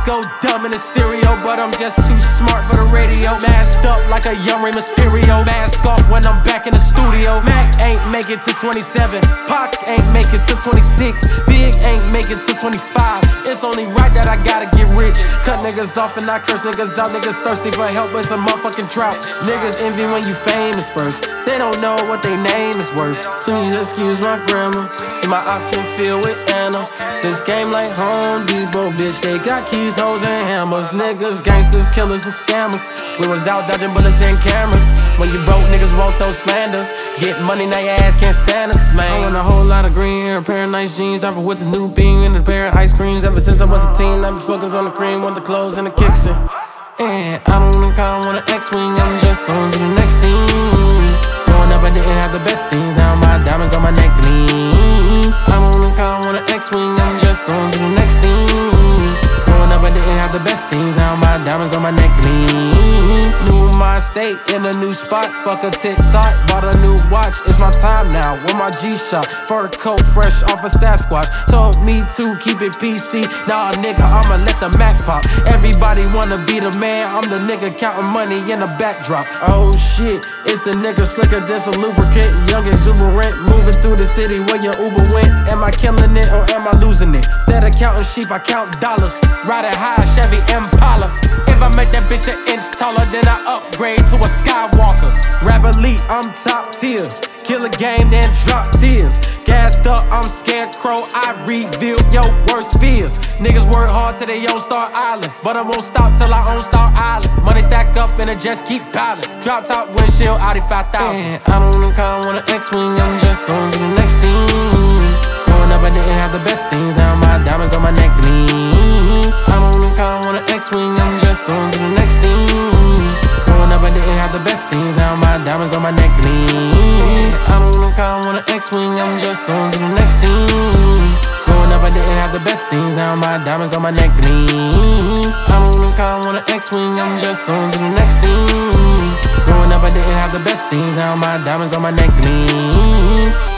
go dumb in the stereo, but I'm just too smart for the radio. Masked up like a young Rey Mysterio. Mask off when I'm back in the studio. Mac ain't make it to 27. Pox ain't make it to 26. Big ain't make it to 25. It's only right that I gotta get rich. Cut niggas off and I curse niggas out. Niggas thirsty for help, it's a motherfucking drought. Niggas envy when you famous first. They don't know what they name is worth. Please excuse my grammar. See my ops been filled with Anna. This game like Home Depot, bitch. They got keys, hoes, and hammers. Niggas, gangsters, killers, and scammers. We was out dodging bullets and cameras. When you broke, niggas won't throw slander. Get money, now your ass can't stand us, man. I want a whole lot of green hair, a pair of nice jeans. I've been with the new bean and a pair of ice creams. Ever since I was a teen, I've been focused on the cream, want the clothes and the kicks in. And I don't think I want an X-Wing, I'm just on to the next thing. Growing up, I didn't have the best things. Now my diamonds on my neck gleam. I don't think I want an X-Wing, I'm just on to the next thing. Growing up, I didn't have the best things. Now my diamonds on my neck gleam. New in my state, in a new spot. Fuck a TikTok, bought a new watch. It's my time now, with my G-Shock. Fur coat fresh off a Sasquatch. Told me to keep it PC. Nah, nigga, I'ma let the Mac pop. Everybody wanna be the man. I'm the nigga counting money in the backdrop. Oh shit, it's the nigga slicker than a lubricant. Young exuberant, moving through the city where your Uber went. Am I killing it or am I losing it? Instead of counting sheep, I count dollars. Riding high, Chevy Impala. If I make that bitch an inch taller, then I upgrade to a Skywalker. Rap elite, I'm top tier. Kill a game, then drop tears. Gassed up, I'm scarecrow, I reveal your worst fears. Niggas work hard till they own Star Island, but I won't stop till I own Star Island. Money stack up and it just keep piling. Drop top windshield, Audi 5000. And I don't think I want an X-Wing, I'm just on to the next thing. Growing up, I didn't have the best things. Now my diamonds on my neck gleam. I don't think I want an X-Wing, I'm just on to the next thing. Growing up, I didn't have the best things. Now my diamonds on my neck gleam. I don't think I want an X-Wing, I'm just on to the next thing. Growing up, I didn't have the best things. Now my diamonds on my neck gleam. I don't think I want an X-Wing, I'm just on to the next thing. Growing up, I didn't have the best things. Now my diamonds on my neck gleam.